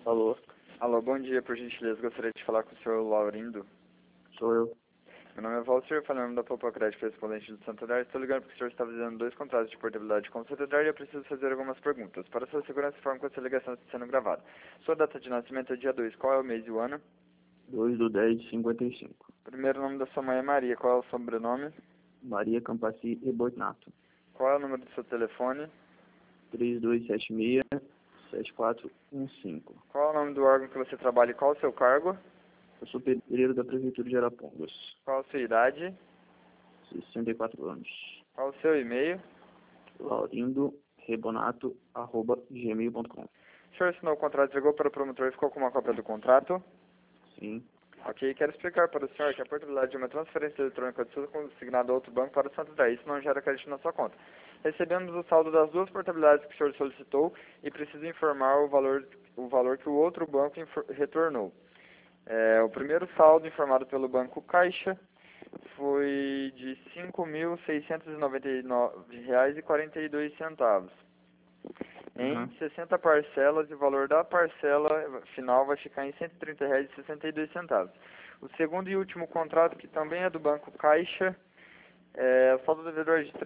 Alô, Alô, bom dia, por gentileza, gostaria de falar com o senhor Laurindo. sou eu. Meu nome é Walter, falando da Poupa Crédito Correspondente do Santander. Estou ligando porque o senhor está fazendo 2 contratos de portabilidade com o Santander e eu preciso fazer algumas perguntas. Para sua segurança, informo que essa ligação está sendo gravada. Sua data de nascimento é dia 2. Qual é o mês e o ano? 2/10/55. Primeiro nome da sua mãe é Maria. Qual é o sobrenome? Maria Campassi Rebotnato. Qual é o número do seu telefone? 3276-7415. Qual é o nome do órgão que você trabalha e qual é o seu cargo? Eu sou pedreiro da Prefeitura de Arapongas. Qual a sua idade? 64 anos. Qual o seu e-mail? laurindoRebonato@gmail.com. O senhor assinou o contrato, chegou para o promotor e ficou com uma cópia do contrato? Sim. Ok, quero explicar para o senhor que a portabilidade de uma transferência eletrônica de sua consignada a outro banco para o Santander, isso não gera crédito na sua conta. Recebemos o saldo das 2 portabilidades que o senhor solicitou e preciso informar o valor que o outro banco retornou. O primeiro saldo informado pelo Banco Caixa foi de R$ 5.699,42. Em 60 parcelas, e o valor da parcela final vai ficar em R$ 130,62. O segundo e último contrato, que também é do Banco Caixa, o saldo devedor de R$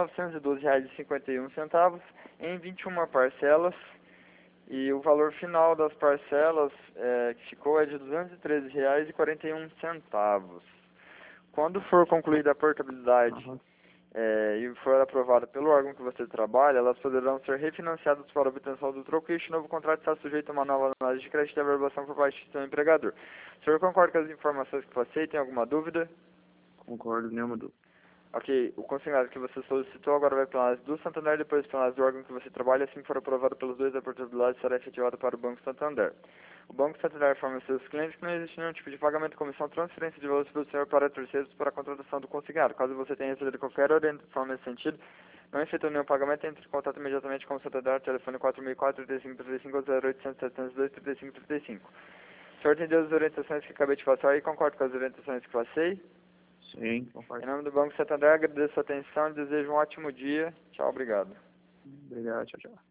3.912,51 em 21 parcelas, e o valor final das parcelas que ficou é de R$ 213,41. Quando for concluída a portabilidade e for aprovada pelo órgão que você trabalha, elas poderão ser refinanciadas para obtenção do troco e este novo contrato está sujeito a uma nova análise de crédito e averbação por parte do seu empregador. O senhor concorda com as informações que passei? Tem alguma dúvida? Concordo, nenhuma dúvida. Ok, o consignado que você solicitou agora vai para a análise do Santander, depois para a análise do órgão que você trabalha, assim que for aprovado pelos dois, a portabilidade será efetivada para o Banco Santander. O Banco Santander informa aos seus clientes que não existe nenhum tipo de pagamento, comissão, transferência de valores pelo senhor para terceiros para a contratação do consignado. Caso você tenha recebido qualquer orientação nesse sentido, não efetuou nenhum pagamento, entre em contato imediatamente com o Santander, telefone 4004-3535 ou 0800-702-3535. O senhor entendeu as orientações que acabei de passar e concorda com as orientações que passei? Sim, concordo. Em nome do Banco Santander, agradeço a atenção e desejo um ótimo dia. Tchau, obrigado. Obrigado, tchau, tchau.